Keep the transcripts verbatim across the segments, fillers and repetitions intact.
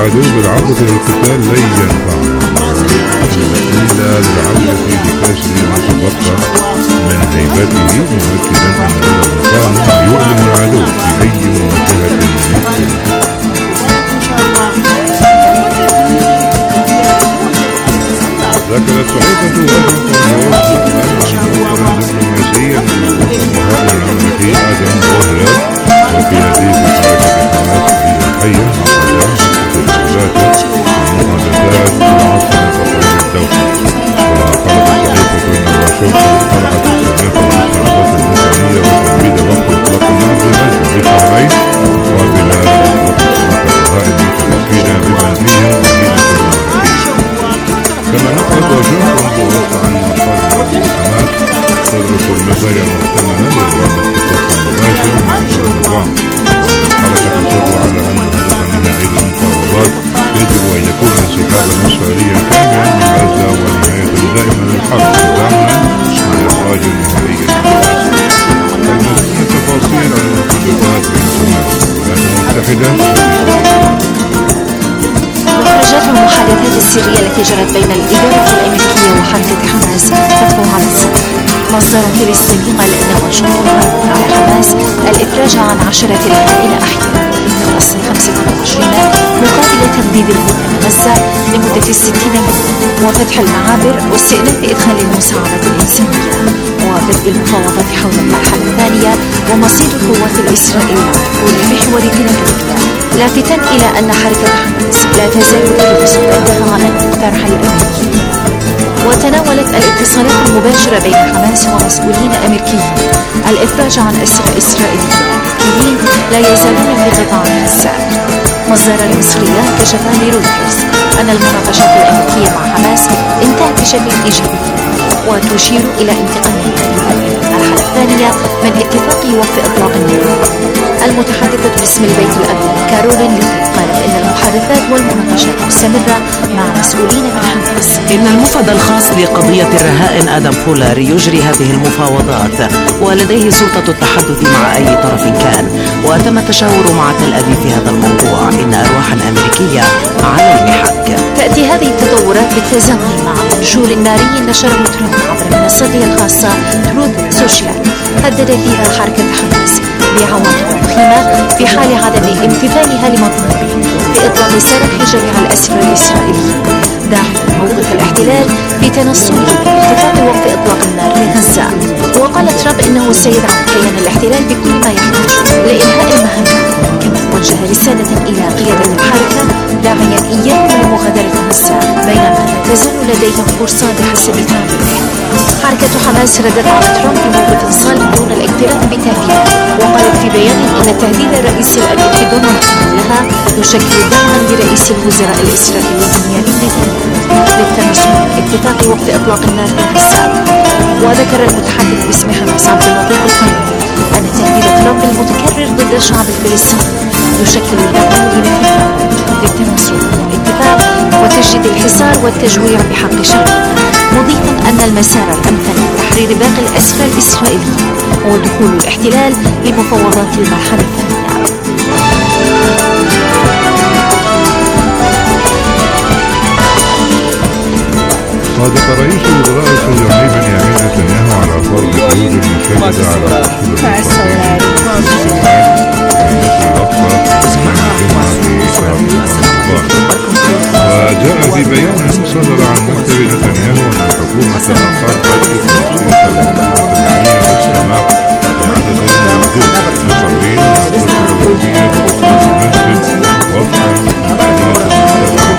العدو بالعودة للقتال لن ينفعنا إلا بالعودة لكسر ما تبقى من هيبته، مؤكدا أن الإنسان يؤلم العدو في أي مواجهة يمكن. ذكرت صحيفة واشنطن بوست أن دبلوماسيا من الفقهاء الأمريكي آدم بوهلر وفي هذه الصحيفة حماس هي الحية مع تجاوزات المحادثات في العاصمة الفقرية الدولة. وقالت الصحيفة أن واشنطن طرحت السلمية والتمويل وقف إطلاق النار بغزة بشهرين مقابل الفقهاء المتوفين ببنزين مدينة كما نقلت واشنطن بوست عن مصادر حماس تدرس المزايا المحتملة لإبرام اتفاق مباشر مع النظام. حركة الجو على أن هدفا نهائي للمفاوضات يجب أن يكون انسحابا إسرائيليا كاملا من غزة ونهاية دائما للحرب تزامنا مع إخراج نهائي للحماس. المزيد التفاصيل عن المحادثات بين الولايات المتحدة. مخرجات المحادثات السرية التي جرت بين الإدارة الأمريكية وحركة حماس تخفو على السر. مصدر فلسطيني قال إن واشنطن عرضت على حماس الإفراج عن عشرة رهائن أحياء من أصل خمسة وعشرين مقابل تمديد الهدنة لغزة لمدة ستين يوما وفتح المعابر واستئناف إدخال المساعدة الإنسانية وبدء المفاوضات حول المرحلة الثانية ومصير القوات الإسرائيلية ولمحور فيلادلفيا، لافتا إلى أن حركة حماس لا تزال تدرس انتهاء المقترح الأمريكي. وتناولت الاتصالات المباشرة بين حماس ومسؤولين أمريكيين الإفراج عن أسرى إسرائيليين أمريكيين لا يزالون في قطاع غزة. مصدران مصريان كشفا لرويترز أن المناقشات الأمريكية مع حماس انتهت بشكل إيجابي وتشير إلى انتقالها المرحلة الثانية من اتفاق وقف إطلاق النار. المتحدثة باسم البيت الأبيض كارولين ليفيت قالت إن المحادثات والمناقشات مستمرة مع مسؤولين من حماس. إن المفد الخاص بقضية الرهائن آدم بولر يجري هذه المفاوضات ولديه سلطة التحدث مع أي طرف كان، وتم التشاور مع تل أبيب في هذا الموضوع. إن أرواحا أمريكية على المحك. تأتي هذه التطورات بالتزامن مع منشور ناري نشره ترامب عبر منصته الخاصة تروث سوشيال هدد فيها حركة حماس بعواقب وخيمة في حال عدم امتثالها لمطلوبه بإطلاق سراح جميع الأسرى الإسرائيليين، داعيا موقف الاحتلال في تنصله باتفاق وقف إطلاق النار لغزة. وقال ترامب إنه سيدعم كيان الاحتلال بكل ما يحتاج لإنهاء المهمة، كما وجه رسالة إلى قيادة الحركة داعيا إياهم لمغادرة غزة بينما لا تزال لديهم فرصة بحسب ترامب. حركة حماس ردت على ترامب بموقف صلب دون الاكتراث بتهديد، وقالت في بيان إن تهديد الرئيس الأمريكي دونالد ترامب لها يشكل دعما لرئيس الوزراء الإسرائيلي بنيامين نتنياهو للتمسك باتفاق وقف إطلاق النار في غزة. وذكر المتحدث باسم حماس عبد اللطيف القيمي أن تهديد ترامب المتكرر ضد الشعب الفلسطيني يشكل دعما لنتنياهو للتمسك بالاتفاق وتجديد الحصار والتجويع بحق شعبه، مضيفا أن المسار الأمثل لتحرير باقي الأسرى الإسرائيليين هو دخول الاحتلال لمفاوضات المرحلة الثانية. صادق رئيس الوزراء الصهيوني بنيامين نتنياهو على فرض قيود مشددة على وجاء في بيان صدر عن مكتب نتنياهو أن الحكومة أقرت بتنسيق العملية والسماح بعدد موجود مصرين والأسرة الوردية بوصول المسجد وفقا لإمكانيات المتابعة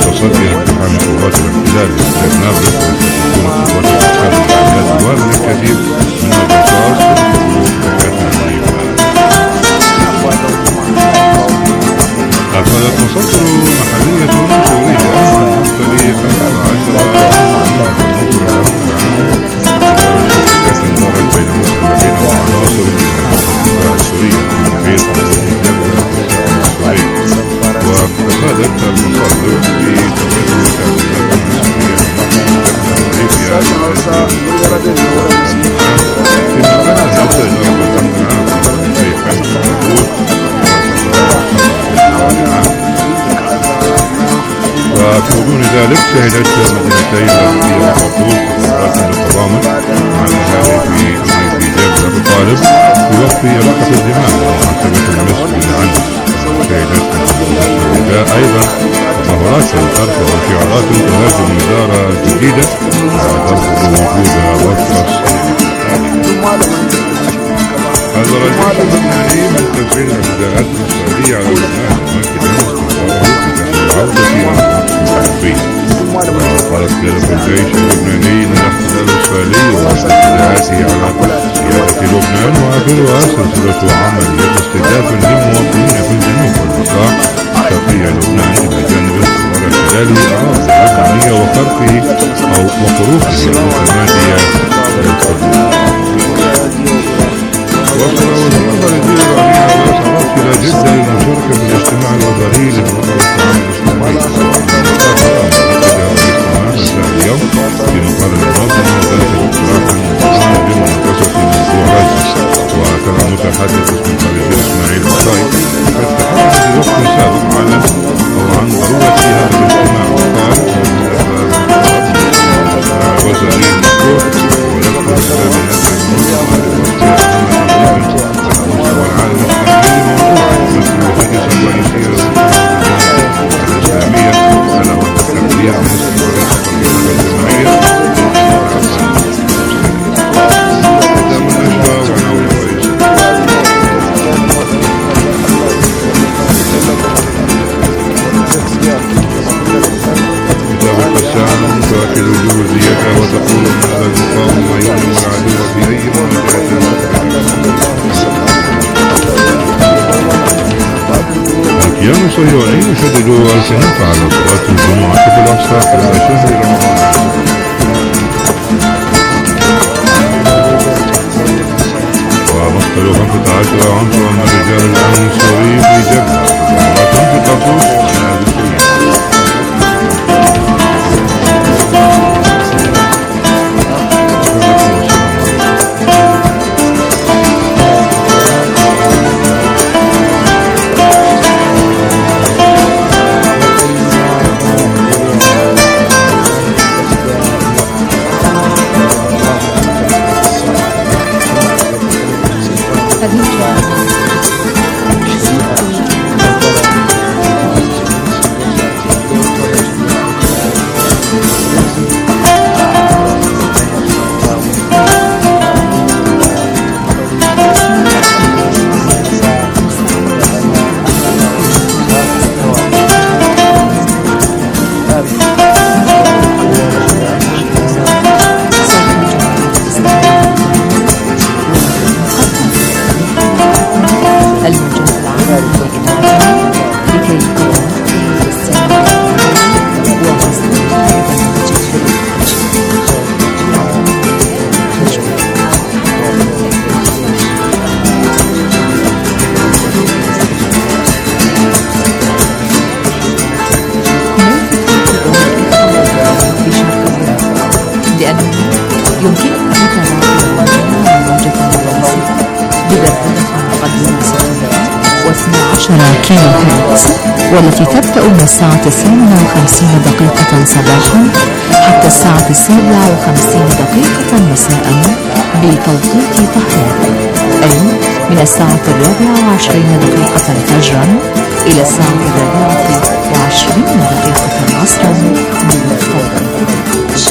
القوات الاحتلال في نابلس وتكون قوات الإسرائيل والمن الكثير شهدت مدينتي الغربية وطرطوس تظاهرات للتضامن مع الأهالي في في جبل أبو طالب في وقت إراقة الدماء ومحاسبة النصف عنه. شهدت النداء أيضا تظاهرات سترفع شعارات تهاجم الإدارة الجديدة وترفض وجود وفرة. حذر الجيش اللبناني من تسعير العداءات الإسرائيلية على لبنان مؤكدا استمراره في العودة إلى وقالت قيادة الجيش اللبناني أن الاحتلال الإسرائيلي واعتداءاته على سيادة لبنان وآخرها سلسلة عملية استهداف للمواطنين في الجنوب والبقاع شرقي لبنان إلى جانب استمرار احتلاله الأراضي اللبنانية وخرقه أو وخروقه المتمادية للحدود. وصل وزير الخارجية الإيراني عباس عراقچي إلى جدة للمشاركة في الاجتماع الوزاري لمنظمة التعاون الإسلامي اليوم في مقر المنظمة وذلك باقتراح المنظمة بمناقشة موضوع غزة. وكان المتحدث باسم الخارجية إسماعيل بقاي قد تحدث في وقت سابق عن أو عن ضرورة هذا الاجتماع وقال وزاري المذكور ويذكر هذه المنظمة والعالم الإسلامي موضوعا يمثل الهجس الرئيسي الإسلامية ألا وهو التحذير من استمرار التقليد الجماعية هذا من أشبه عناوين الرئيس. كتاب القسام تؤكد جهوزيتها وتقول أن هذا المقاومة يعلم العدو في أي مواجهة. الكيان الصهيوني يشدد الكنف على صلاة الجمعة في الأقصى خلال شهر رمضان. ومقتل خمسة عشر عنصرا من رجال الأمن السوري في جبهة تظاهرات في طرطوس النازحية. كيلو هرتز والتي تبدأ من الساعة الثامنة وخمسين دقيقة صباحا حتى الساعة السابعة وخمسين دقيقة مساء بتوقيت طهران، أي من الساعة الرابعة وعشرين دقيقة فجرا إلى الساعة الرابعة وعشرين دقيقة عصرا بتوقيت.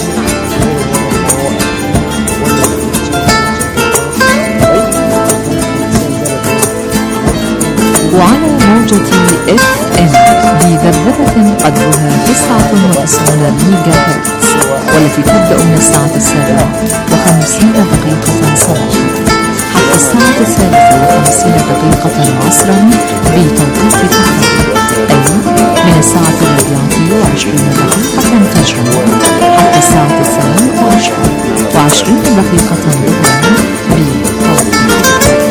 وعلى موجة اف ام بذبذبة قدرها تسعة وتسعون ميجا هرتز والتي تبدأ من الساعة السابعة وخمسين دقيقة صباحا حتى الساعة الثالثة وخمسين دقيقة عصرا بتوقيت طهران، أي من الساعة الرابعة وعشرين دقيقة فجرا حتى الساعة الثانية عشرة وعشرين دقيقة ظهرا بتوقيت.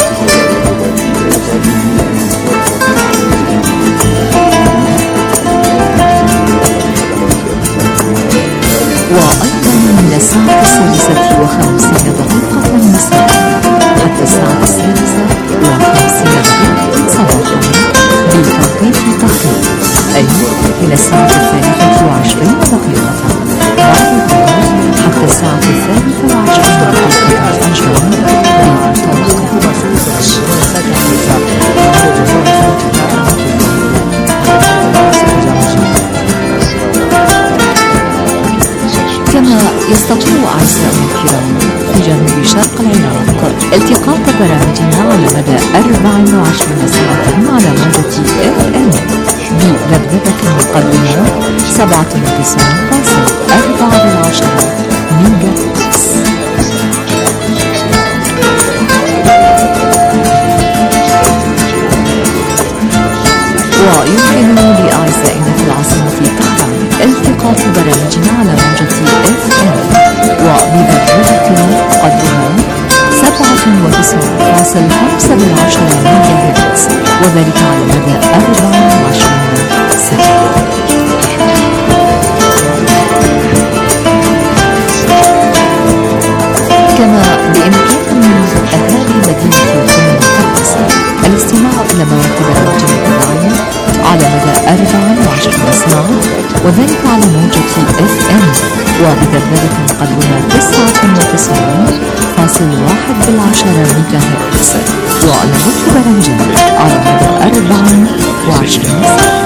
وأيضا من الساعة السادسة وخمسين دقيقة مساء حتى الساعة السادسة وخمسين دقيقة صباحا بتوقيت. جنوب شرق العراق. التقاط برامجنا على مدى أربع وعشرين ساعة على موجة اف ام بذبذبة مقدمة سبعة وتسعين فاصلة أربعة بالعشرة ميجا هرتز. ويمكن لأعزائنا في العاصمة طهران التقاط برامجنا على موجة اف ام وبذبذبة قدرها سبعة وتسعين فاصلة خمسة بالعشرة ميجا هرتز، وذلك على مدى أربع وعشرين ساعة. كما بإمكان أهالي مدينة المقدسة الاستماع إلى مواد برامجنا الإذاعية على مدى أربع وعشرين ساعة، وذلك على موجة اف ام وبذبذبة قدرها تسعة وتسعين فاصلة واحد بالعشرة ميجا هرتز، ونبث برامجنا على مدى أربع وعشرين ساعة.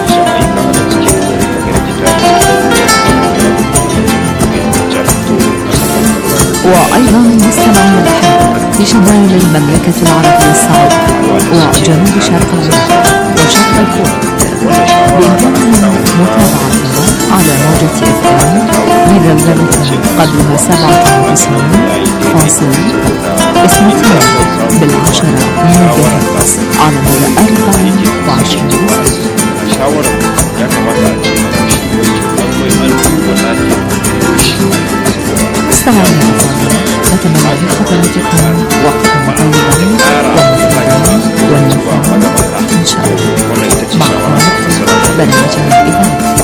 وأيضا مستمعنا الأحبة في شمال المملكة العربية السعودية وجنوب شرق العراق وشرق الكويت بإمكانكم متابعتنا على موجة اف ام بذبذبة قدرها سبعة وتسعين فاصلة اثنين بالعشرة ميجا هرتز على مدى أربع وعشرين ساعة. مستمعينا الأفاضل، نتمنى لحضراتكم وقتا طيبا ومفيدا ونفعا إن شاء الله. معكم برنامجنا الإذاعي.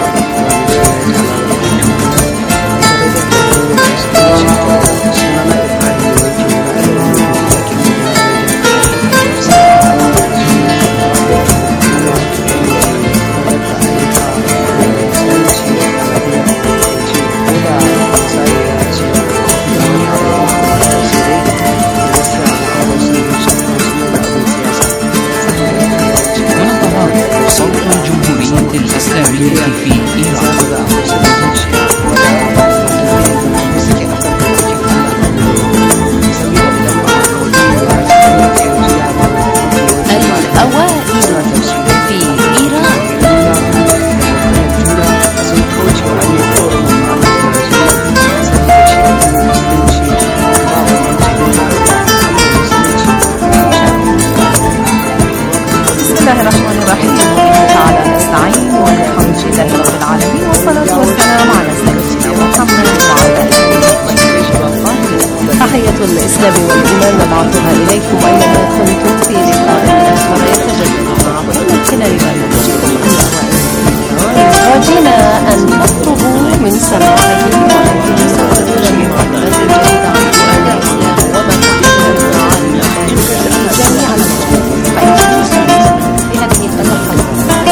الإسلام والإيمان نبعثها إليكم أينما كنتم في لقاء آخر يتجدد معكم من خلال برنامجكم الأوائل. رجينا أن نطلبوا من سماعكم وأن تستفيدوا من محاضرات جديدة عن دين الإسلام وما تحتوي على جميع الموضوعات في هذه الحلقة.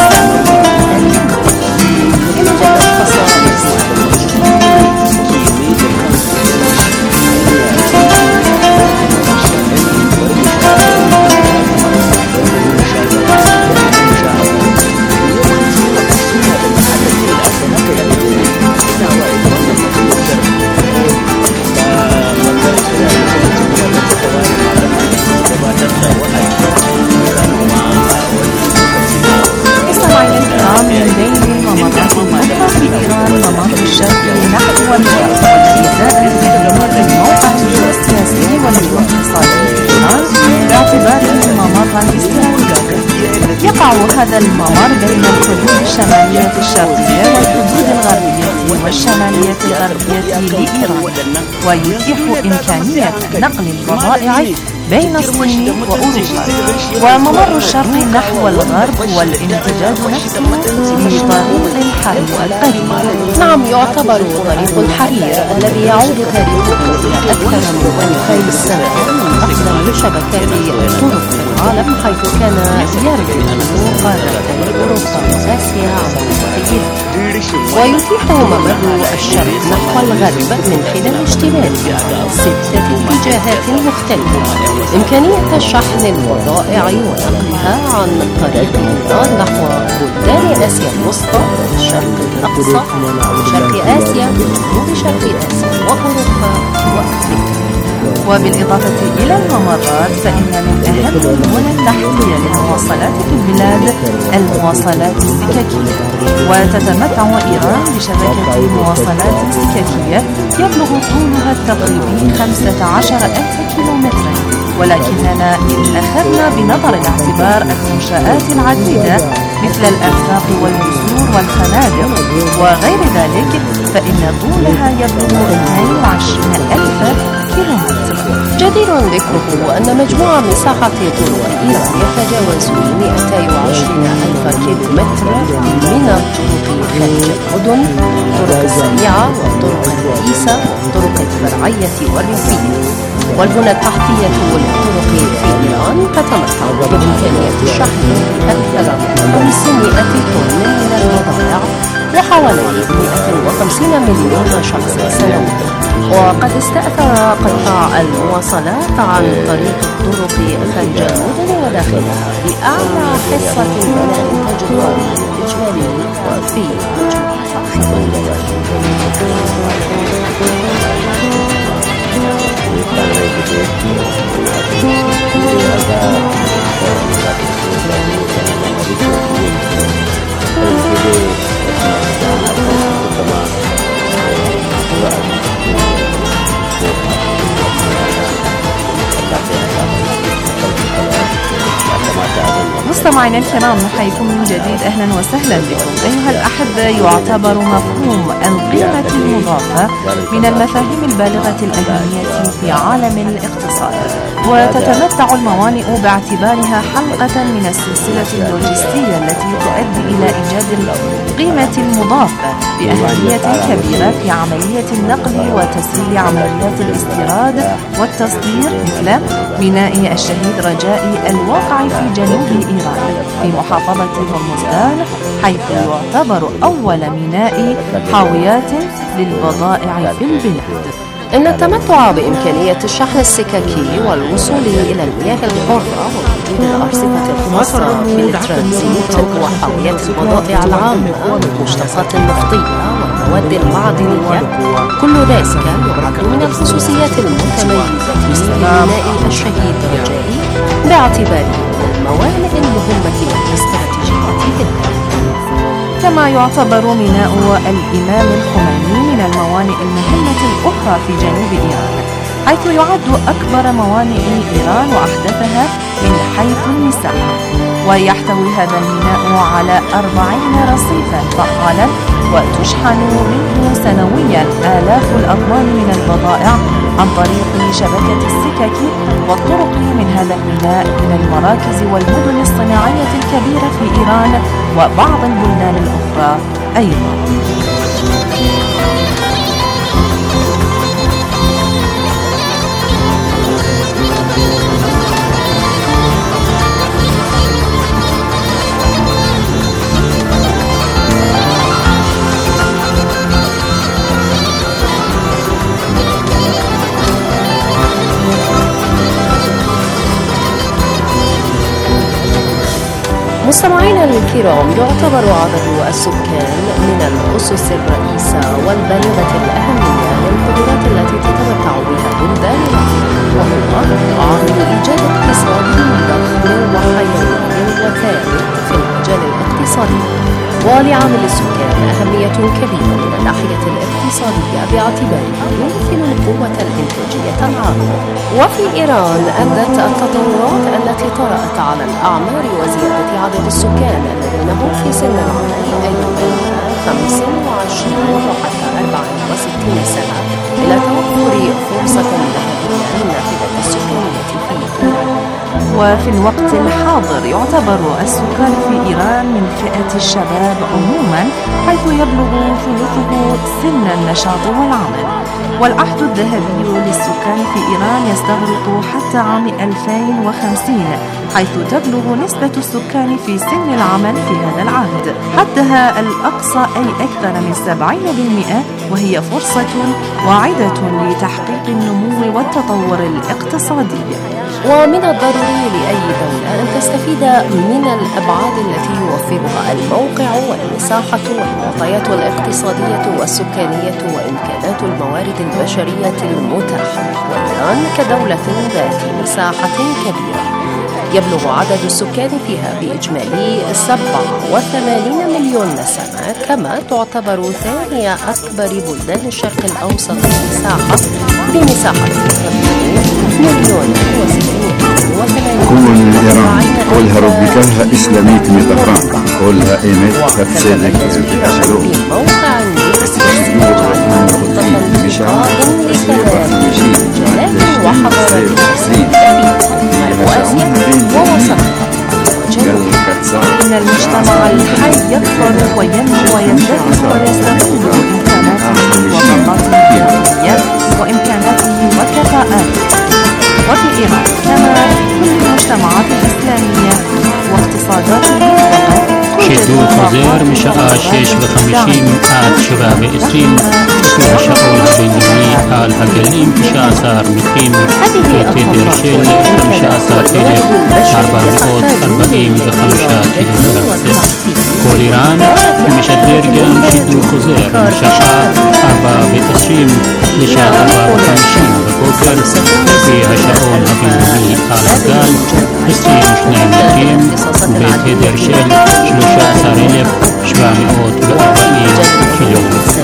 يوجد خصائص هذا الممر بين الحدود الشمالية الشرقية والحدود الغربية والشمالية الغربية لإيران، ويتيح إمكانية نقل البضائع بين الصين وأوروبا. وممر الشرق نحو الغرب والامتداد نفسه لطريق الحرير القديم. نعم، يعتبر طريق الحرير الذي يعود تاريخه إلى أكثر من ألفي سنة أقدم شبكات طرق في العالم، حيث كان يربط قارتي أوروبا وآسيا على الخطين، ويتيح ممر الشرق نحو الغرب من خلال اشتمال ستة اتجاهات مختلفة إمكانية شحن البضائع ونقلها عن طريق إيران نحو بلدان آسيا الوسطى والشرق الأقصى وشرق آسيا وجنوب شرق آسيا وأوروبا وأفريقيا. وبالإضافة إلى الممرات فإن من أهم البنى التحتية للمواصلات في البلاد المواصلات السككية، وتتمتع إيران بشبكة مواصلات سككية يبلغ طولها التقريبي خمسة عشر ألف كيلومتر، ولكننا إن أخذنا بنظر الاعتبار المنشآت العديدة مثل الأنفاق والجسور والخنادق وغير ذلك فإن طولها يبلغ اثنين وعشرين ألف كيلومتر. جدير ذكره أن مجموع مساحة طرق إيران يتجاوز مئتين وعشرين ألف كيلومتر من الطرق خارج المدن، الطرق السريعة والطرق الرئيسة والطرق الفرعية والريفية. والبنى التحتية للطرق في إيران تتمتع بإمكانية الشحن أكثر من خمسمائة طن من البضائع وحوالي مئة وخمسين مليون شخص سنويا. وقد استأثر قطاع المواصلات عن طريق الطرق خارج المدن وداخلها بأعلى حصة من الإنتاج القومي الإجمالي في مستمعينا الكرام نحييكم من جديد، أهلا وسهلا بكم. أيها الأحبة، يعتبر مفهوم القيمة المضافة من المفاهيم البالغة الأهمية في عالم الاقتصاد، وتتمتع الموانئ باعتبارها حلقة من السلسلة اللوجستية التي تؤدي إلى إيجاد القيمة المضافة بأهمية كبيرة في عملية النقل وتسهيل عمليات الاستيراد والتصدير، مثل ميناء الشهيد رجائي الواقع في جنوب إيران في محافظة هرمزغان، حيث يعتبر أول ميناء حاويات للبضائع في البلاد. إن التمتع بإمكانية الشحن السككي والوصول إلى المياه الحرة ووجود الأرصفة الخاصة بالترانزيت وحاويات البضائع العامة والمشتقات النفطية والمواد المعدنية، كل ذلك يعد من الخصوصيات المتميزة لميناء الشهيد رجائي باعتباره من الموانئ المهمة والاستراتيجية في البلاد. كما يعتبر ميناء الإمام الخميني من الموانئ المهمة الأخرى في جنوب إيران، حيث يعد أكبر موانئ إيران وأحدثها من حيث المساحة، ويحتوي هذا الميناء على أربعين رصيفا فعالا، وتشحن منه سنويا آلاف الأطنان من البضائع عن طريق شبكة السكك والطرق من هذا الميناء من المراكز والمدن الصناعية الكبيرة في إيران وبعض البلدان الأخرى أيضا. مستمعينا الكرام، يعتبر عدد السكان من الأسس الرئيسة والبالغة الأهمية للقدرات التي تتمتع بها بلدان العالم، وهو عامل إيجاد اقتصادي ضخم وحيوي وثابت في المجال الاقتصادي. ولعامل السكان أهمية كبيرة من الناحية الاقتصادية باعتباره يمثل القوة الإنتاجية العامة. وفي إيران أدت التطورات التي طرأت على الأعمار وزيادة عدد السكان الذين هم في سن العمل أي بين خمس وعشرين وحتى أربع وستين سنة إلى توفر فرصة ذهبية للنافذة السكانية في إيران. وفي الوقت الحاضر يعتبر السكان في إيران من فئة الشباب عموما، حيث يبلغ ثلثه سن النشاط والعمل، والعهد الذهبي للسكان في إيران يستغرق حتى عام ألفين وخمسين، حيث تبلغ نسبة السكان في سن العمل في هذا العهد حدها الأقصى أي أكثر من سبعين بالمئة، وهي فرصة واعدة لتحقيق النمو والتطور الاقتصادي. ومن الضروري لأي دولة أن تستفيد من الأبعاد التي يوفرها الموقع والمساحة والمعطيات الاقتصادية والسكانية وإمكانات الموارد البشرية المتاحة. وإيران كدولة ذات مساحة كبيرة يبلغ عدد السكان فيها بإجمالي سبعة وثمانين مليون نسمة، كما تعتبر ثاني أكبر بلدان الشرق الأوسط مساحة بمساحة مليون كل إيران كلها ربكها إسلاميت ميطفران كلها إيمت تفسيرك بأسلوب موقع مشاعر جلال وحضارة وآسيا ووسطها وجنوب. إن المجتمع الحي يكبر وينمو ويزدهر ويستغل إمكاناته وطاقاته الذاتية وإمكاناته وكفاءاته. وفي إيران كما كل المجتمعات الإسلامية واقتصاداتها שידור חוזר משעה שש וחמישים עד שבע ועשרים לפי השעון הבינלאומי על הגלים תשע עשרה מטרים בתדר של חמישה עשר אלף ארבע מאות ארבעים וחמישה קילומטר. כל איראן משדר גם שידור חוזר משעה ארבע ועשרים לשעה ארבע וחמישים בבוקר לפי השעון הבינלאומי על הגל עשרים ושניים מטרים בתדר של שלושה עשר אלף שבע מאות וארבעים קילומטר.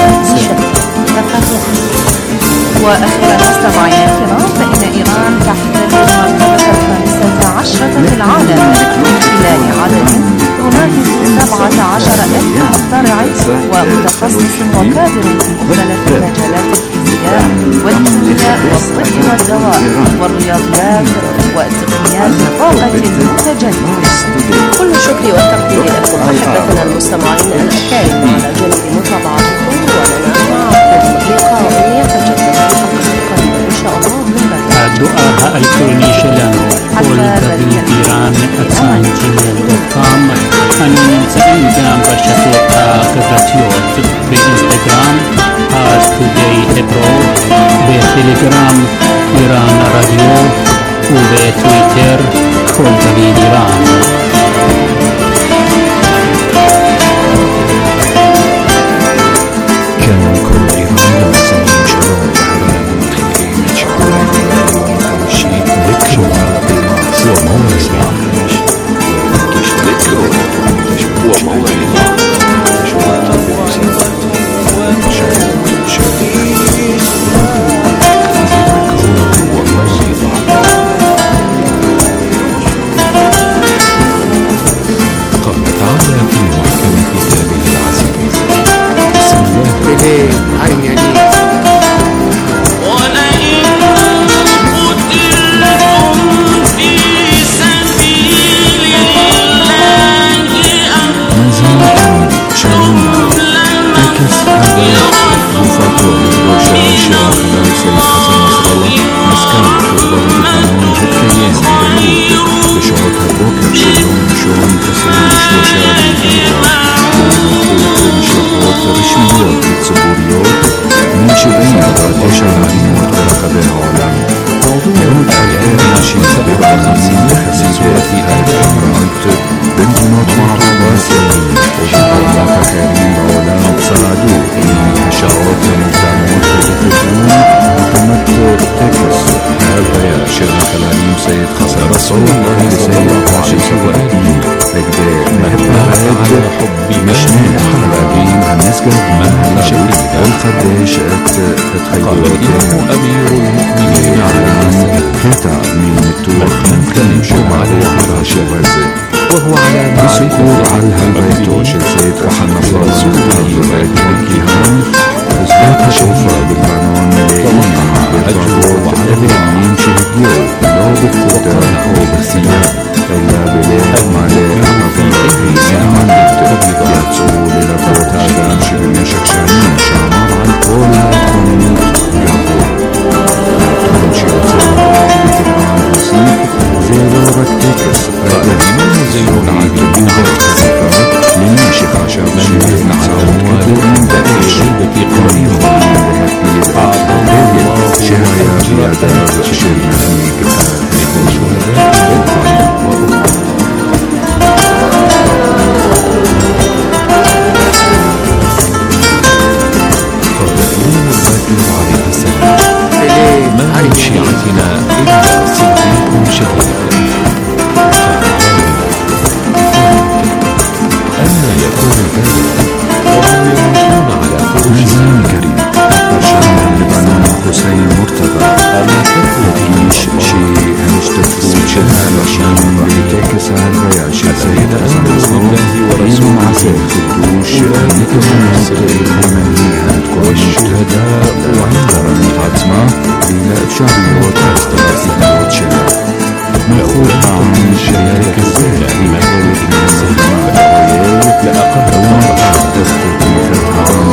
وأخيرا مستمعينا الكرام، فإن إيران تحتل المرتبة الخامسة عشرة في العالم من خلال عدد يناهز سبعة عشر ألف مخترع ومتخصص وكادر في مختلف مجالات الفيزياء والكيمياء والطب والدواء والرياضيات والتقنيات الطاقة المتجددة. كل الشكر والتقدير لكم أحبتنا المستمعين الأكارم على جانب متابعتكم، ولنا معكم لقاء يتجدد في حلقة قادمة إن شاء الله من بعد. الدعاء الإلكتروني שלנו כל דוד איראן אצן ג'ימייל דוט קום. אנו נמצאים גם ברשתות החברתיות באינסטגרם אז טודיי hebro, בטלגרם איראן רדיו ובטוויטר כל דוד איראן. كان كل إيران مسلمين شلون بحرين متخيلين يشكرون ومخلشي ذكروا وموعظة ذكروا وموعظة قال تعالى في محكم كتابه العزيز بسم الله عين يمين ولئن قتلتم في سبيل الله منزل شاورما تكس هذا مفاتوح روشا شيخ خلال سيد حسن نصر الله مسكن في ضرب القانون هكيين بيروت بشعوط هالبوكر سيوم شون تسعين شلوشا بالدرجة ومخوط بشرحوت رشميات بتصبوريات من شبين بردشا مدينة ورقبها عالم يعود الآن ماشي سبعة خمسين خسيسة فيها الكاميرات بمدينات معروفة سيئين وجدوا كريم بعالم ساعدوا في حشرات مجتمعات تدخلون وتمت تكس هذا يا شيخ العليم سيد خسر رسول الله سيد عاشي سوائي لقدر مهبها هيد مشنين حلابين هنسقط منها شوي والقديش تتخيلات أمير المؤمنين على قطع من التوخ ممكن شمع الوحرة شوازي وهو على بسكور على البيت شل سيد حسن نصر الله ببيت الكيهان أثبات شوفة بالبنان لينا بالضبط وعلى يمشي الديو لو بالقدام أو بالثياب إلا بلاد مالي أعظم في زمن يتصول للبوت آدم شبه شكشانين شامر عن كل القانونات يقول تمشي أتصول بتبعان وسيط زيرو ركتكس فأدرين زيرو العادي بوضع من شيخ عشر شيخ نعلم كثير دائش قريب من ذهب أعظم شهايا بيادات شرماني كفاية protesta questa voce مأخوذة من شركة الزهرة في مكان لأقل مرة تستضيفتها عن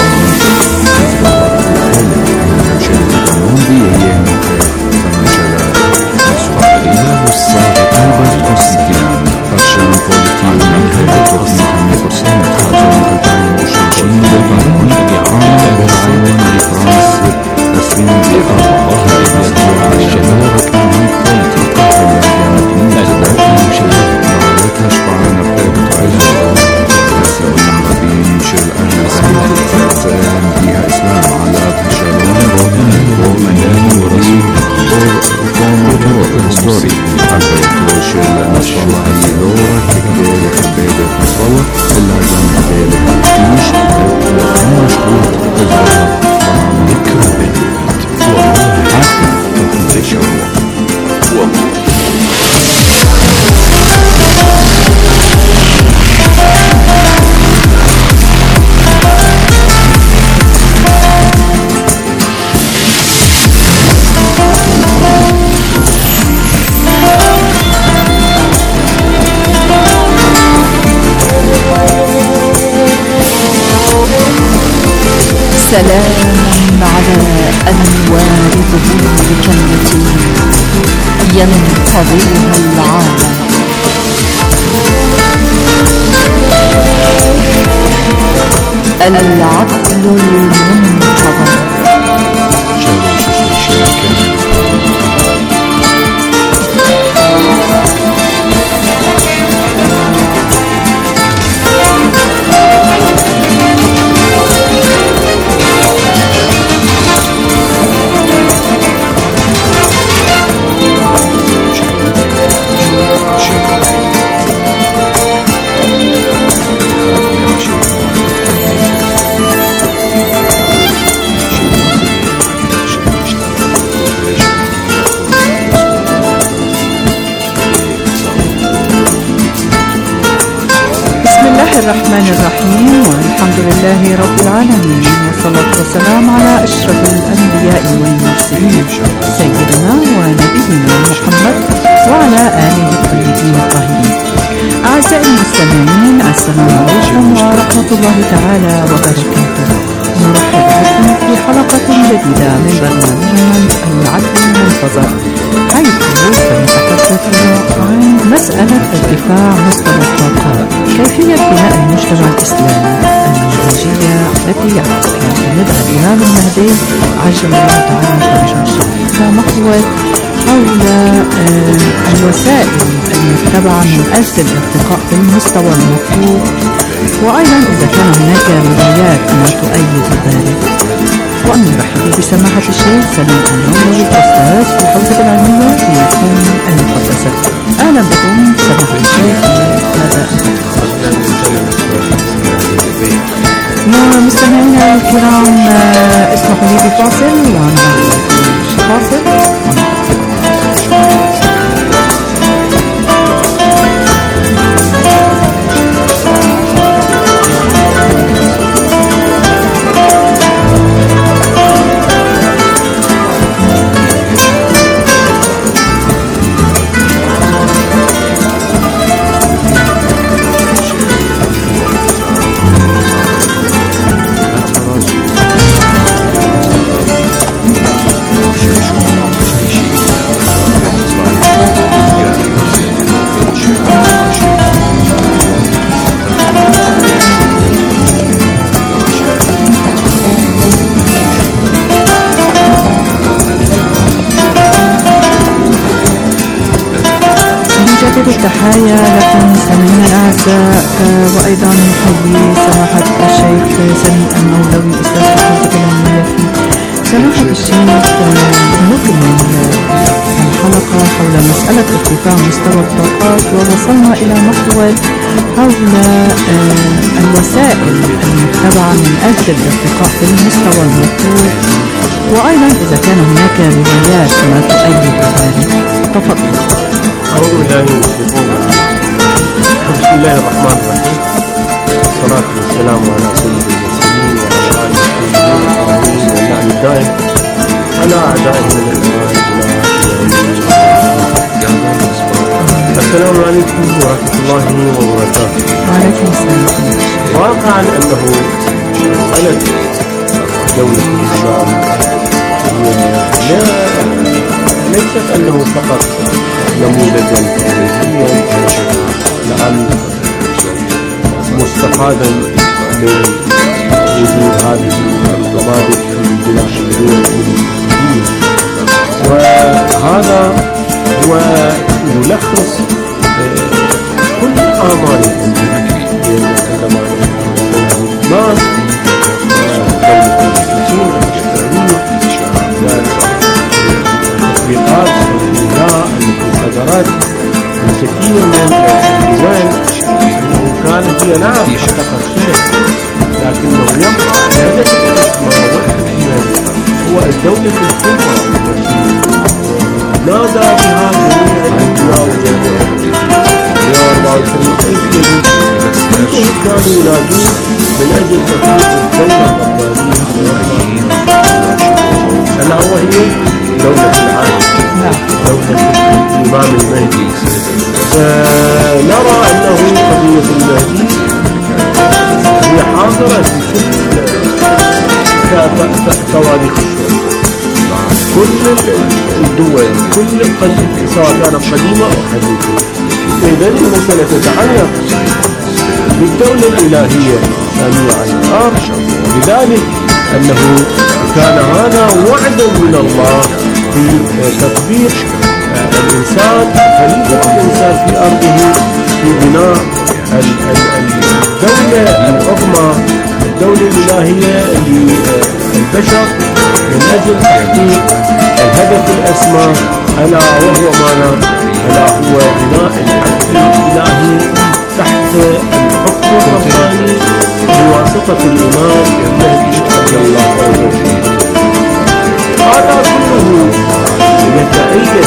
شركة الماضية هي فمجال السؤالية والسابقة والقصديان عشان فولتيو من هذا التقنية من فرصان حاجة القطعين مشاهدين بالبعض إعانة بالعيون لفرانس تسليم بإقامة الله بإصدار الشباب كان فولتي قهر الجامعين أجداد المشاهد معلتها شبعنا بقيبة عيلة تسلم العربين شل أهل سنة الفتان فيها إسلام على تشالون روحنا ومنان ورسول وقوم ستوري حبيت شل نصر هي لورا كبيرة كبيرة نصر إلا جمع بيلة تيش وكما شكوت الزرع ذكرى بالبيت والله حتى تكون شوق سلام على أنوار ظهورك التي ينتظرها العالم. العدل المنتظر. الرحمن الرحيم والحمد لله رب العالمين والصلاة والسلام على أشرف الأنبياء والمرسلين سيدنا ونبينا محمد وعلى آله الطيبين الطاهرين. أعزائي المستمعين السلام عليكم ورحمة الله تعالى وبركاته. نرحب بكم في حلقة جديدة من برنامج العدل المنتظر، حيث سنتحدث عن مسألة ارتفاع مستوى الطاقات، كيفية بناء المجتمع الإسلامي، المنهجية التي يعتمدها الإمام المهدي عجل الله تعالى فرجه كمحور حول الوسائل المتبعة من أجل الارتقاء بالمستوى المطلوب، وأيضا إذا كان هناك روايات ما تؤيد ذلك. وأن نرحب بسماحة الشيخ سليم النووي الأستاذ في الحوزة العلمية في الفنون المقدسة. أهلا بكم سماحة الشيخ. مستمعينا الكرام، اسمحوا لي بفاصل ونعود فاصل. التحايا لكم مستمعينا الأعزاء، وأيضا نحيي سماحة الشيخ سليم النووي أستاذ الحوزة العلمية. سماحة الشيخ، نكمل الحلقة حول مسألة ارتفاع مستوى الطاقات، ووصلنا إلى محور حول الوسائل المتبعة من أجل الارتقاء بالمستوى المطلوب، وأيضا إذا كان هناك روايات ما تؤيد ذلك. تفضل. أعوذ بالله من الشيطان الرجيم. بسم الله الرحمن الرحيم، والصلاة والسلام على سيد المرسلين وعلى آله الطيبين الطاهرين والنعم الدائم على أعدائهم من الإيمان إلى السلام عليكم ورحمة الله وبركاته. وعليكم السلام. واقعا أنه مسألة دولة الإسلام لا ليست أنه فقط نموذجا تاريخيا لعل مستفادا من وجود هذه الضوابط في بلاد الدول المسلمين، وهذا هو يلخص كل آمالهم عندما الناس دولة المسلمين والتطبيقات الإلغاء التي صدرت من كثير من الدول كانت هي نعم حققت خير، لكنه يبقى الهدف الأسمى والحكمة هو الدولة الكبرى التي نادى بها جميع الأنبياء والأنبياء أربعة وعشرين ألف يهود كلهم كانوا ينادون من أجل تطبيق الدولة الربانية ألا وهي دولة العالم، دولة الإمام المهدي. فنرى أنه قضية المهدي هي حاضرة في كل تواريخ الشعوب، كل الدول، كل القديم سواء كانت قديمة أو حديثة. إذن المسألة تتعلق بالدولة الإلهية الثانية على الأرض، لذلك أنه كان هذا وعدا من الله في تطبيق الإنسان خليفة الإنسان في أرضه في بناء الدولة العظمى، الدولة الإلهية للبشر من أجل تحقيق الهدف الأسمى ألا وهو ماذا؟ ألا هو بناء الحق الإلهي تحت الحكم الرباني بواسطة الإمام المهدي صلى الله عليه وسلم. هذا كله يتأيد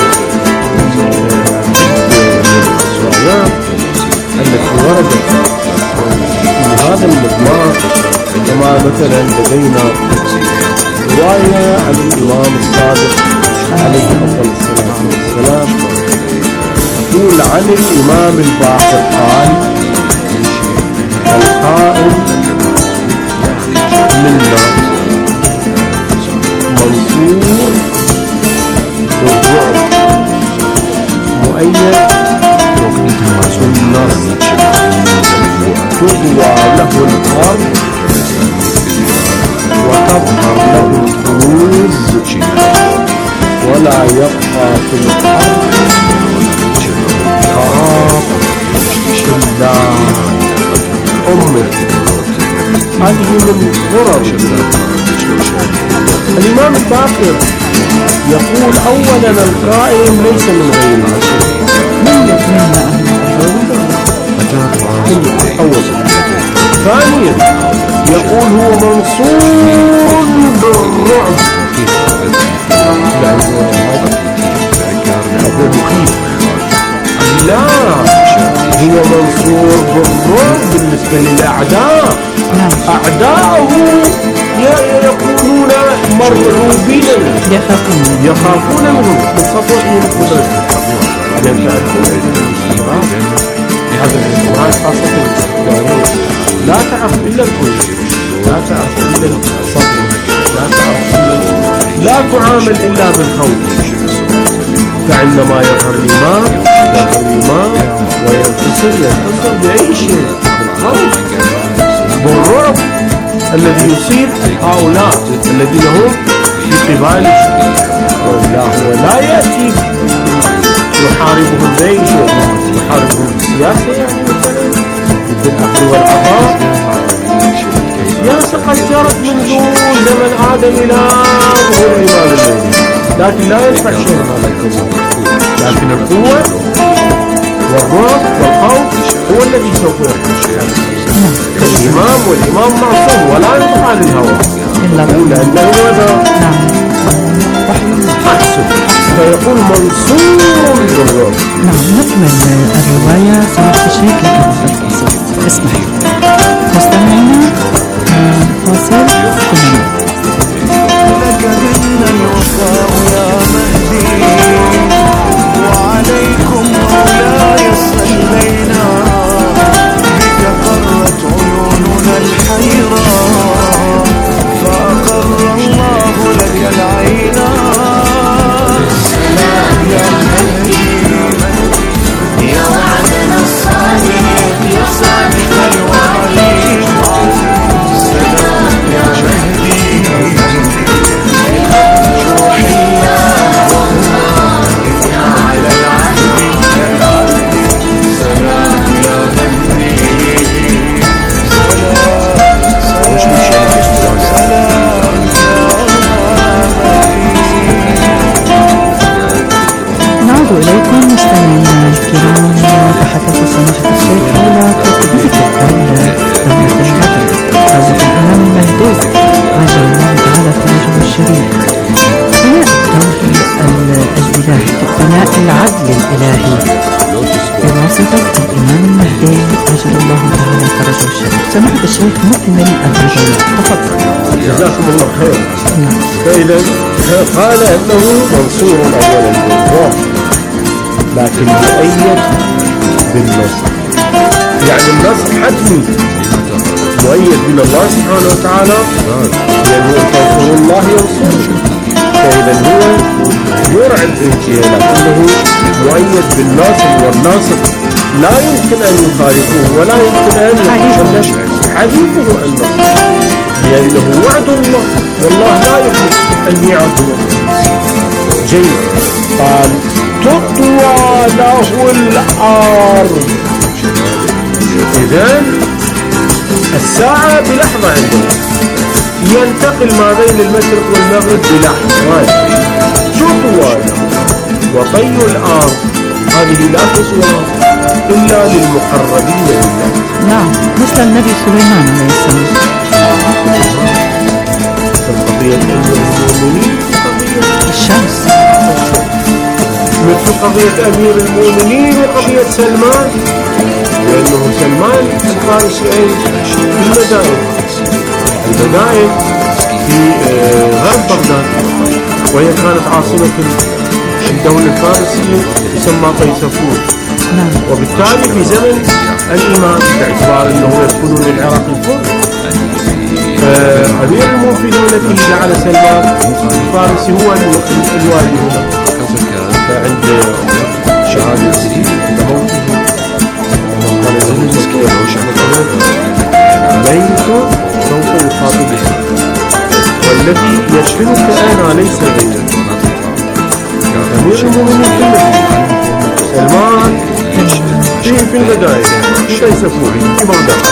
بالروايات التي وردت في هذا المضمار، كما مثلا لدينا رواية عن الإمام الصادق عليه أفضل الصلاة والسلام تقول عن الإمام الباقر قال: القائم منا منصور بالرعب مؤيد بالنصر تضوى له الأرض وتظهر له الكنوز ولا يبقى في الأرض خراب إلا أمه. هذه من غرر الإمام الباقر يقول: أولا القائم ليس من غير المسؤول، من يتمنى أولا. ثانيا يقول هو منصور بالرعب، يعني هذا مخيف. لا، هو منصور بالرعب بالنسبة للأعداء. أعداءه يكونون مرعوبين، يخافون منه من سطوته من قدرته. لأن تعرفون هذا الإمام خاصة لا تعرف إلا الكل، لا تعرف إلا الصبر، لا تعرف إلا لا تعامل إلا بالخوف. فعندما يظهر الإمام يظهر الإمام وينتصر ينتصر بأي شيء، بالخوف، بالرعب الذي يصيب هؤلاء الذين هم في قباله. والله هو لا يأتي يحاربهم بأي شيء، يحاربهم بالسياسة، يعني مثلا بالأخذ والعطاء. السياسة قد جرت منذ زمن آدم إلى ظهور الإمام المهدي، لكن لا ينفع شيء هذا الكلام. لكن القوة والرعب والخوف هو الذي سوف يحكم الإمام، والإمام معصوم ولا ينطق عن الهوى لأنه ماذا؟ أحسن، فيقول منصور بالرعب. نعم، نكمل الرواية سمحت الشيخ لك الفصل. اسمح مستمعينا، فاصل كنا لك منا الوفاء يا مهدي، وعليكم مولاي الإلهي بناء العدل الإلهي بواسطة الإمام المهدي أجل الله تعالى فرجه الشريف. سمعت الشيخ مكمل الرجل، تفضل. جزاكم الله خير. فإذا قال أنه منصور أولا بالروح لكن مؤيد بالنصر، يعني النصر حتمي مؤيد من الله سبحانه وتعالى، لأنه تنصر الله ينصر. فإذا هو يرعى الإنجيل لكنه مؤيد بالناصر، والناصر لا يمكن أن يخالفه ولا يمكن أن يتخلف حديثه النصر، لأنه وعد الله والله لا يخلف أن يعده. جيد. قال تطوى له الأرض. إذن الساعة بلحظة عنده، ينتقل ما بين المشرق والمغرب بلحظة. تطوى له وطي الأرض هذه لا تسوى إلا للمقربين لله. نعم، مثل النبي سليمان عليه السلام. قضية المؤمنين قضية الشمس، مثل قضية أمير المؤمنين وقضية سلمان، لأنه سلمان الفارسي في المدائن المدائن في غرب بغداد، وهي كانت عاصمة الدولة الفارسية تسمى قيصفون. وبالتالي في زمن الإمام باعتبار أنه يدخلون للعراق الفرس، أمير المؤمنين في دولته جعل سلمان الفارسي هو الوالي هنا، فعند شهادته عند موته ليس سوف يخاطبك، والذي يشغلك أنا ليس غيرك. أمير المؤمنين في المدينة، سلمان فيه في البداية في قيصفون في بغداد،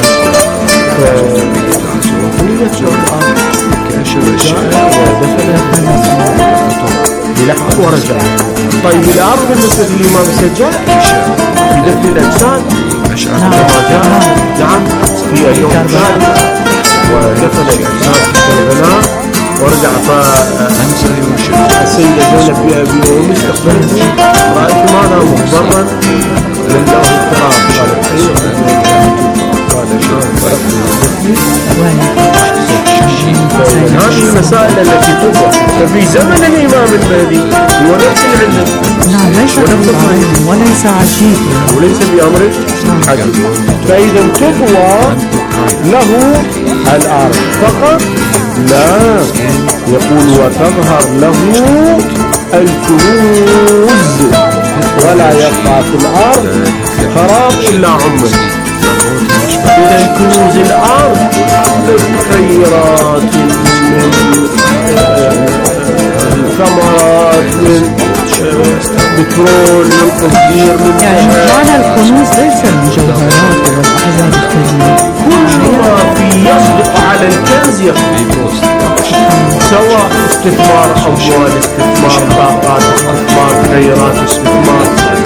بلحظة ورجع. طيب الأرض بالنسبة للإمام السجاد في دفن الأجساد كما جاء نعم في اليوم الثاني، ودفن الأجساد في كربلاء ورجع. فالسيدة زينب بأبي أمي استقبلته، رأيت ماذا مخبرا لله الكرام؟ قالت أيوة. هذه المسائل التي تطرح ففي زمن الإمام المهدي هو نفس العلم. نعم، ليس بأمر وليس عجيب وليس بأمر عجيب. فإذا تطوى له الأرض فقط لا، يقول وتظهر له الكنوز ولا يبقى في الأرض خراب إلا عمره. إذا كنوز الأرض من خيرات من ثمرات من بترول من قصدير من يعني معنى الكنوز ليس المجوهرات والأحجار الكريمة، كل ما في يصدق على الكنز يصدق، سواء استثمار أموال، استثمار طاقات، استثمار خيرات، استثمار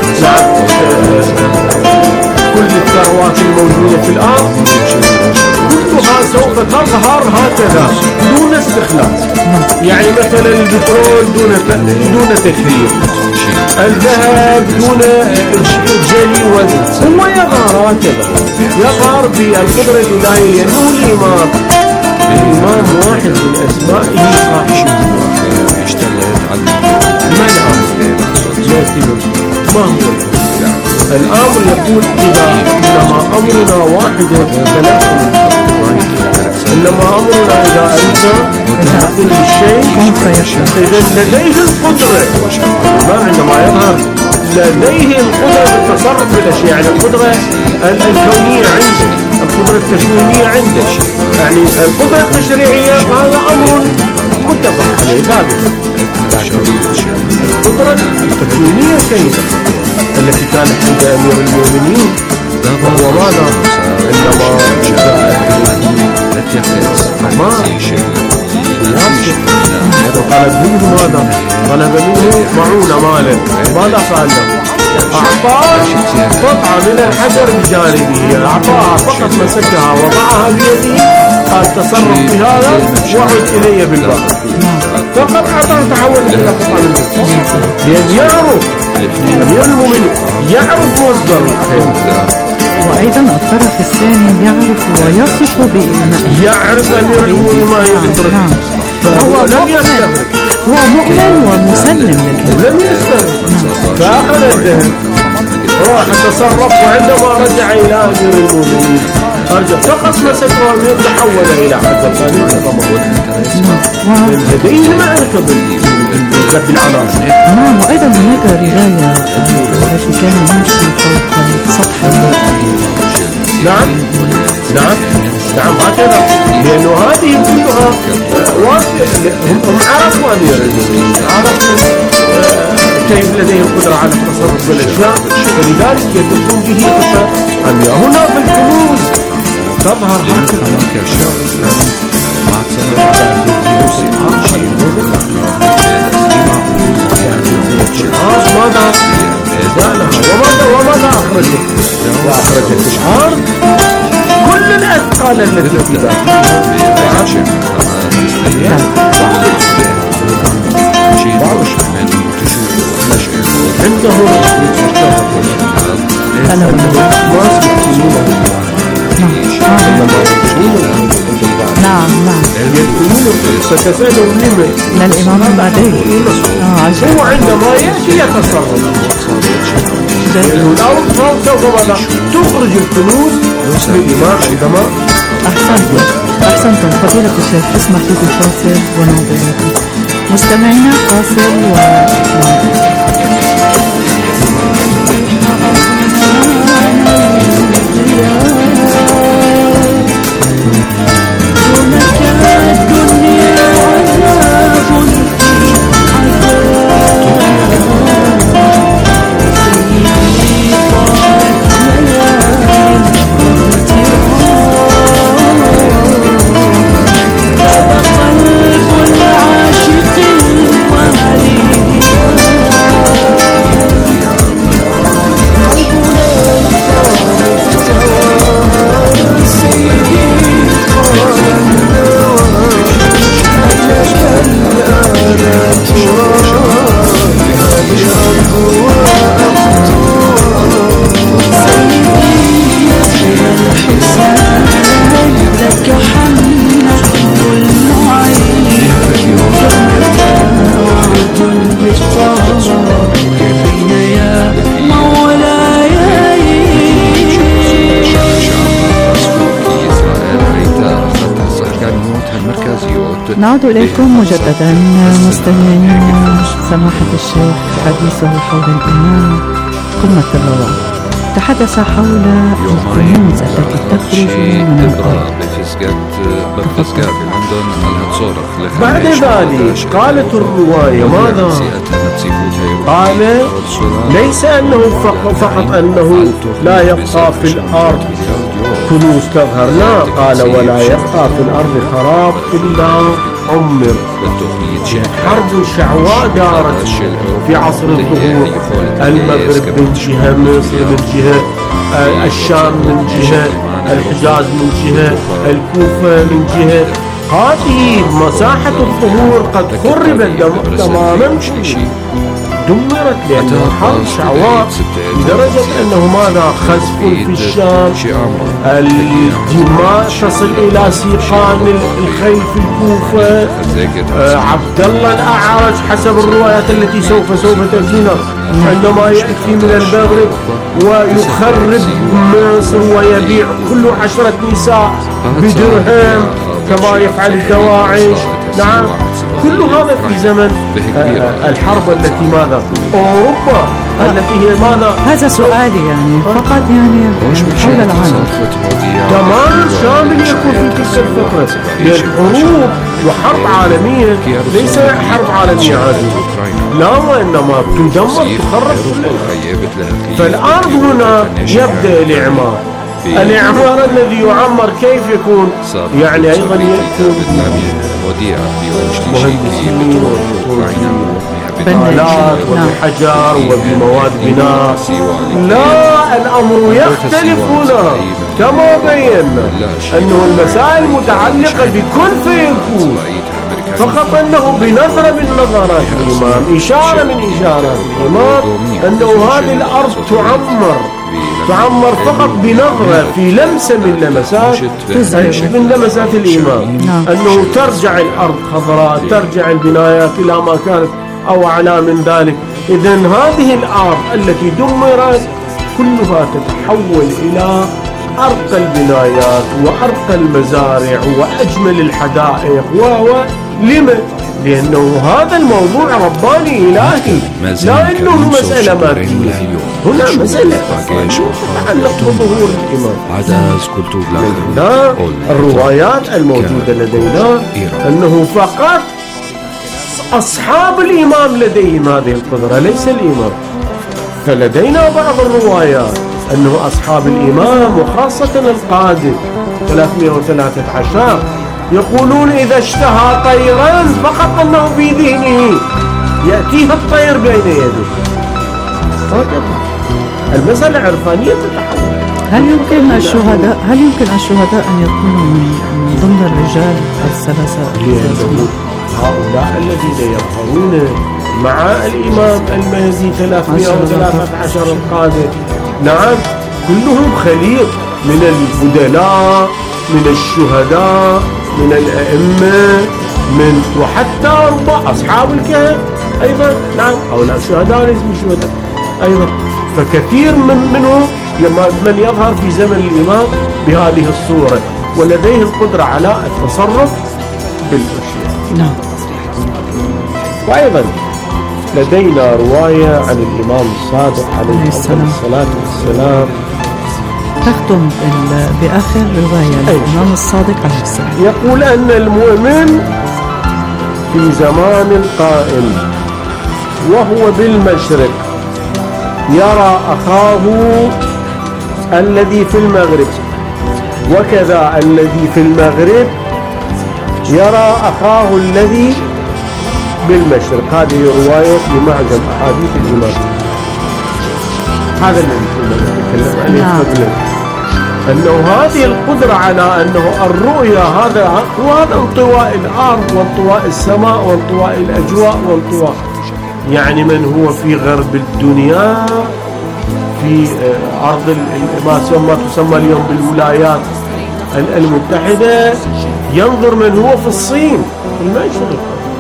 كل الثروات الموجودة في الأرض كلها سوف تظهر هكذا دون استخلاص. يعني مثلا البترول دون دون تكرير، الذهب دون جلي وزن، ثم يظهر هكذا، يظهر بالقدرة الإلهية. لأنه الإمام الإمام واحد من أسمائه صاحب من أمر ما هو الأمر؟ يقول إذا إنما أمرنا واحد فلا إنما أمرنا إذا أردنا كل شيء إذا لديه القدرة، ما عندما يظهر لديه القدرة بالتصرف بالأشياء، يعني القدرة الكونية عنده، القدرة التكوينية عنده، يعني القدرة التشريعية هذا أمر متفق عليه ثابت، لكن القدرة التكوينية كيف التي كانت عند أمير المؤمنين وهو ماذا؟ إنما ما وطلب منه ماذا؟ طلب منه معونة مالا، ماذا فعل له؟ أعطاه قطعة من الحجر بجانبه، أعطاها فقط مسكها وضعها بيده، قال تصرف بهذا وعد إلي بالباقي. فقط أعطاه تحول إلى قطعة من النفط، لأن يعرف أمير المؤمنين يعرف مصدر الخير، وأيضا الطرف الثاني يعرف ويثق بإيمانه، يعرف أمير المؤمنين ما يدرك، فهو لم يستغرق، هو مؤمن ومسلم للكلام، لم يستغرق، فأخذ الذهب راح تصرف، وعندما رجع إلى أمير المؤمنين أرجع فقط مسكه أمير تحول إلى حجر ثاني من لديه معرفة بالرب العناصر. نعم، وأيضا هناك رواية التي كان يمشي فوق سطح الماء. نعم نعم نعم هكذا، لأنه هذه كلها هم عرفوا أمير المؤمنين، عرفوا كيف لديهم قدرة على التصرف بالأشياء، فلذلك يدركون به أمير. هنا في الكنوز تظهر هكذا ماذا زالها وماذا وماذا أخرجت وأخرجت الأرض كل الأثقال التي في داخلها. عنده نعم نعم ستسألهم لمن للإمام المهدي. هو عندما يأتي يتصرف، لأنه الأرض سوف ماذا تخرج الكنوز للإمام عندما. أحسنتم أحسنتم فضيلة الشيخ. اسمح لي بالفاصل ونعود إليكم مستمعينا. فاصل ونعود. نعود إليكم مجددا مستمعين. سماحة الشيخ حديثه حول الإيمان قمة الروعة، تحدث حول الكنوز التي تخرج من الأرض. بعد ذلك قالت الرواية ماذا؟ قال ليس أنه فقط أنه لا يبقى في الأرض كنوز تظهر، لا، قال ولا يبقى في الأرض خراب إلا عمر. حرب شعواء دارت في عصر الظهور، المغرب من جهة، مصر من جهة، الشام من جهة، الحجاز من جهة، الكوفة من جهة. هذه مساحة الظهور قد خربت تماما، دمرت لأنه حرب شعواء لدرجة أنه ماذا خسف في الشام، الدماء تصل إلى سيقان الخيل في الكوفة. آه عبد الله الأعرج حسب الروايات التي سوف سوف تأتينا عندما يأتي من المغرب ويخرب مصر ويبيع كل عشرة نساء بدرهم كما يفعل الدواعش. نعم، كل هذا في زمن الحرب التي ماذا أوروبا التي هي ماذا. هذا سؤالي يعني فقط يعني حول العالم تمام شامل يكون في تلك الفترة، لأن حروب وحرب عالمية ليس حرب عالمية عادية، لا، وإنما تدمر تخرب. فالأرض هنا يبدأ الإعمار. الإعمار الذي يعمر كيف يكون؟ يعني أيضا يكون مهندسين وبآلات وبحجر وبمواد بناء. لا، الأمر يختلف هنا كما بينا أنه المسائل متعلقة بكل فيكون. فقط أنه بنظرة من نظرات الإمام، إشارة من إشارات الإمام، أنه هذه الأرض تعمر تعمر فقط بنظرة، في لمسة من لمسات من لمسات الإمام، أنه ترجع الأرض خضراء، ترجع البنايات إلى ما كانت أو أعلى من ذلك. إذن هذه الأرض التي دمرت كلها تتحول إلى أرقى البنايات وأرقى المزارع وأجمل الحدائق و لما؟ لأنه هذا الموضوع رباني إلهي، لا أنه مسألة مادية، هنا مسألة تتعلق بظهور الإمام. لا، الروايات الموجودة لدينا أنه فقط أصحاب الإمام لديهم هذه القدرة، ليس الإمام. فلدينا بعض الروايات أنه أصحاب الإمام وخاصة القادم ثلاثمئة وثلاثة عشر يقولون إذا اشتهى طيرا فقط أنه في ذهنه يأتيه الطير بين يده. المسألة عرفانية تتحدث. هل يمكن الشهداء هل يمكن الشهداء أن يكونوا من ضمن الرجال الثلاثة؟ هؤلاء الذين يظهرون مع الإمام المهدي ثلاثمئة وثلاثة عشر القادم، نعم، كلهم خليط من البدلاء، من الشهداء، من الأئمة، من وحتى ربما أصحاب الكهف أيضا، نعم، هؤلاء الشهداء ليسوا شهداء أيضا. فكثير من منهم لما من يظهر في زمن الإمام بهذه الصورة ولديه القدرة على التصرف بالأشياء. نعم. وأيضا لدينا رواية عن الإمام الصادق عليه الصلاة والسلام تختم بآخر رواية الإمام الصادق عليه السلام، يقول أن المؤمن في زمان قائم وهو بالمشرق يرى أخاه الذي في المغرب، وكذا الذي في المغرب يرى أخاه الذي بالمشرق. هذه رواية بمعجم أحاديث الإمام. هذا الذي كنا نتكلم عليه قبل، أنه هذه القدرة على أنه الرؤية، هذا وهذا انطواء الأرض وانطواء السماء وانطواء الأجواء وانطواء، يعني من هو في غرب الدنيا في أرض ما تسمى اليوم بالولايات المتحدة ينظر من هو في الصين في المشرق،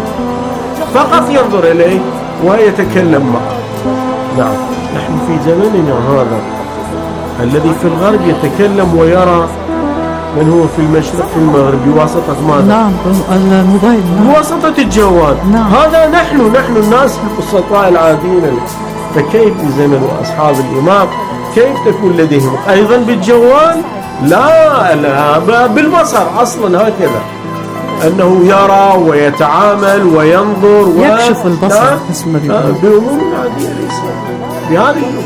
فقط ينظر إليه ويتكلم معه. نعم، نحن في زمننا هذا الذي في الغرب يتكلم ويرى من هو في المشرق في المغرب بواسطة ماذا؟ نعم، الموبايل، نعم، بواسطة الجوال. نعم. هذا نحن نحن الناس البسطاء العاديين. فكيف في زمن أصحاب الإمام كيف تكون لديهم أيضا بالجوال؟ لا لا، بالبصر أصلا هكذا، أنه يرى ويتعامل وينظر يكشف البصر بأمور عادية ليس بهذه الأمور.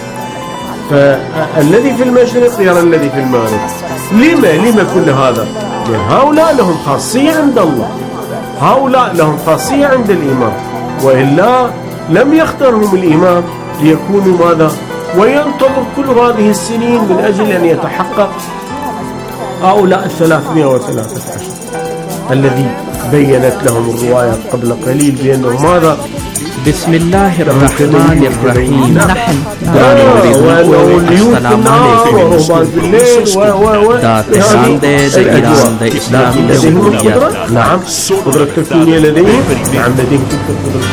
فالذي في المشرق يرى الذي في المغرب. لما لما كل هذا؟ لأن هؤلاء لهم خاصية عند الله، هؤلاء لهم خاصية عند الإمام، وإلا لم يختارهم الإمام ليكونوا ماذا؟ وينتظر كل هذه السنين من أجل أن يتحقق هؤلاء الثلاثمئة وثلاثة عشر الذي بينت لهم الروايات قبل قليل بأنه ماذا؟ بسم الله الرحمن الرحيم. نحن السلام عليكم. ذات ساندة إيران ده إسلام ده. نعم، قدرة تكوينية لديهم. نعم، لديهم تلك القدرة.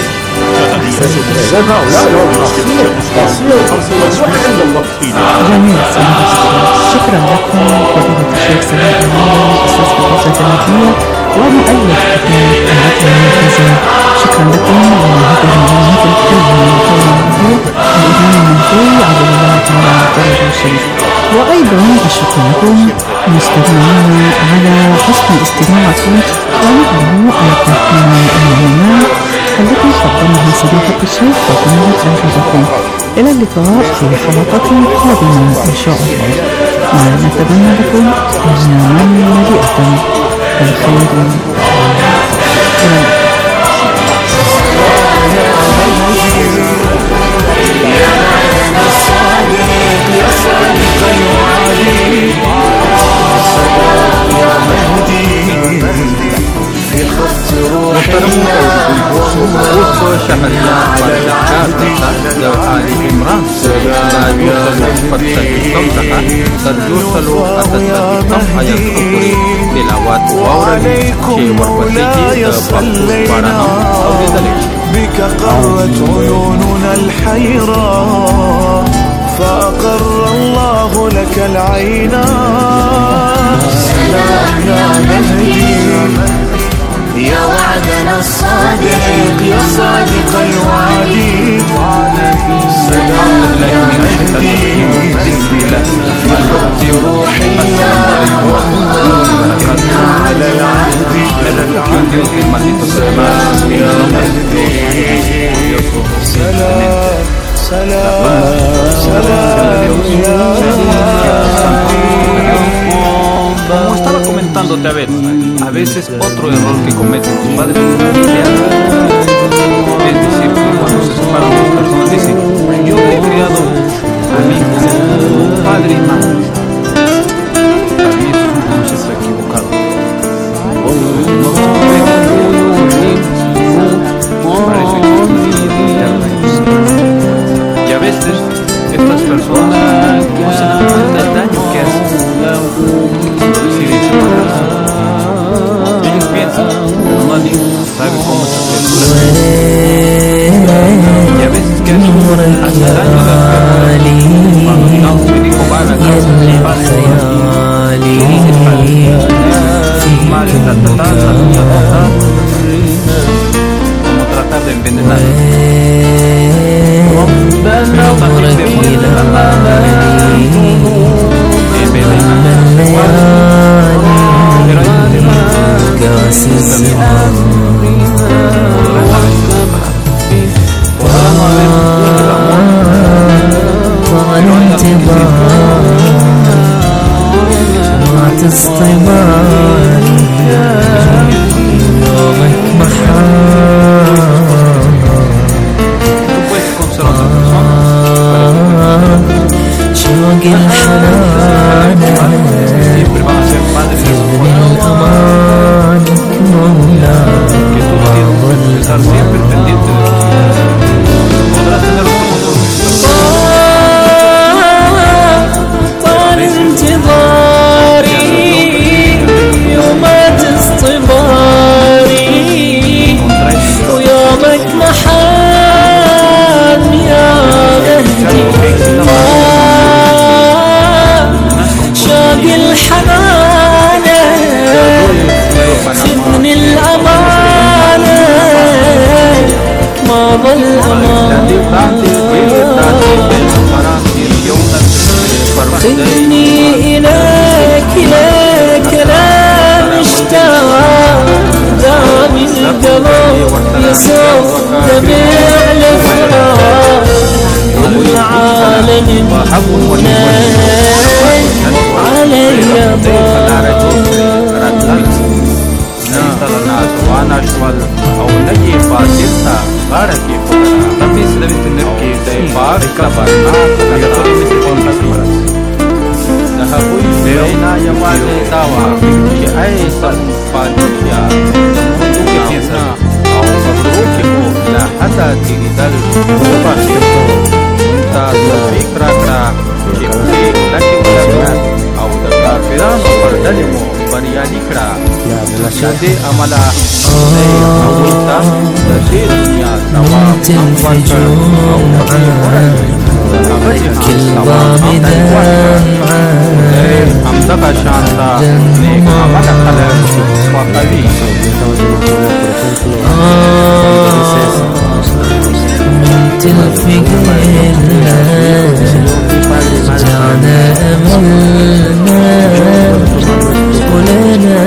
هؤلاء لهم خاصية خاصية وخاصية عند الله. جميل، شكرا لكم فضيلة الشيخ سلام المعلم أستاذ في الثلاثية ومؤلف كتاب العقل المركزي. شكرا لكم وهذه المعلومات الكلمة من الإمام المهدي عبد الله تعالى الدرجة الشريف. وأيضا الشكر لكم مستمعين على حسن استماعكم ونحن ألقاكم المعلومات التي قدمها صديقة الشيخ وكانت أعجبكم. إلى اللقاء في حلقة قادمة إن شاء الله، ونتمنى لكم أياما مليئة بالخير والسلام. في خط بك قرت عيوننا الحيرة فأقر الله لك العينا. سلام يا مهدي يا وعدنا الصادق يا صادق الوعد. سلام يا مهدي في روحي يا على العهد يا مهدي. سلام سلام سلام يا Como estaba comentándote a ver, a veces otro error que cometen tus padres en tu familia es decir, que cuando se separan dos personas dicen, yo he criado a mi hijo como padre y madre. Para mí eso es un concepto equivocado. No se puede para eso existe una vida interna. Y a veces estas personas no se dan cuenta del daño que hacen. Ellos piensan que nadie sabe cómo se criatura y a veces que eso hace daño a las personas. Cuando digamos mi hijo va a la casa de sus padres y dice padre, su madre está tratada, la otra como tratar de envenenarlo. Pero también debemos de tratar de envenenar. Pero hay un tema podrá no haber el amor, pero hay la tú puedes conocer a otra persona siempre van a ser padres de su que tú tienes que estar siempre pendiente de podrás tener otro طال انتظاري ومات اصطباري ويومك محال يا مهدي شاق الحنانة خذني الأمانة ما ظل خذني إليك إليك أنا مشتاق دام القلب يصوب دمع الفراق العالم هنا علي او نجي فاتحة غارة que también se debe tener que llevar cabanas obligatoriamente con las cámaras. Pero nadie más le daba que hay esa familia. ¿Tú qué piensas? Aunque الروح لا حتى digital rupa cierto ta fikra ka que laki ulama au da kafiran bardalimo bariyani kra shade amala ne awita da dunya tawa amdaka shanta ne amala khala faqali تلفق لنا جعنا أملنا ولنا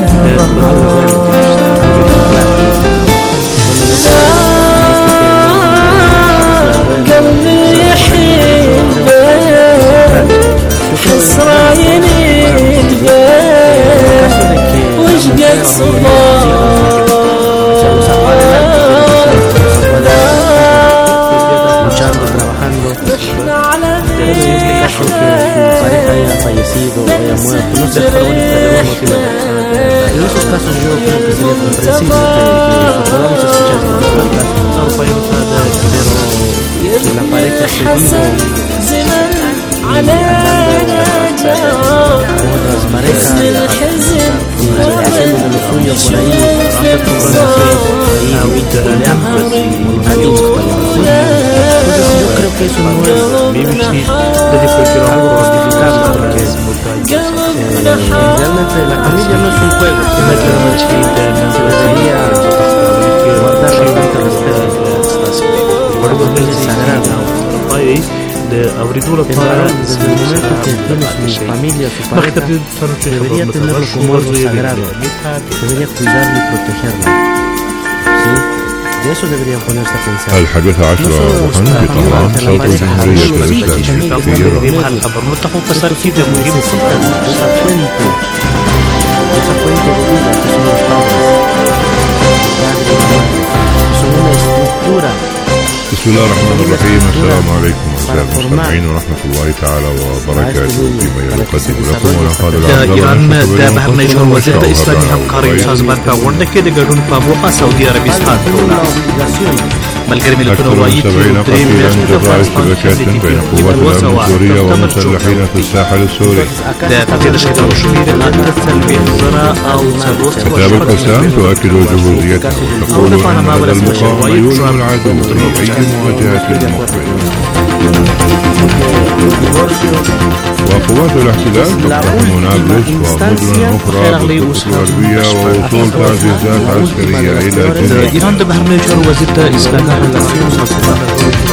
قلبي يحبك حسرايني البيت وش قد صبار fallecido o haya muerto, no sé, pero bonita de un motivo. En esos casos yo creo que sería comprensible que podamos escuchar solo para ilustrar, pero si la pareja se vive علينا جار اسم الحزن Realmente la familia no es un juego, debería guardar bastante respeto, es sagrado. أريد Desde el momento que tienes su familia, su pareja, debería tenerlo como algo sagrado, debería cuidarlo y protegerlo. ¿Sí? De eso deberían ponerse a pensar. الحادثة عشرة وخمس طهران صوت الجمهورية الإسلامية في Esa fuente de vida que son los padres, padre y madre, son una estructura. بسم الله الرحمن الرحيم. السلام عليكم أعزائي المستمعين ورحمة الله تعالى وبركاته فيما يقدم لكم ونقال ایران د بهرنی چارو وزیر د اسلامي همکارۍ سازمان په غونډه کې د ګډون په موخه سعودي عربستان ته ولاړ. ملګري ملتونه وایي چې درې میاشتې د افغانستان شبكات بين قوات الأمن السورية والمسلحين في الساحل السوري. كتاب القسام تؤكد جهوزيته وتقول أن هذا المقاومة يولع العدو في أي مواجهة مقبلة. وقوات الاحتلال تقتحم نابلس ومدن أخرى بالضفة الغربية ووصول تعزيزات عسكرية إلى جنوب. ایران د بهرنی چارو وزیر د اسلامي همکارۍ سازمان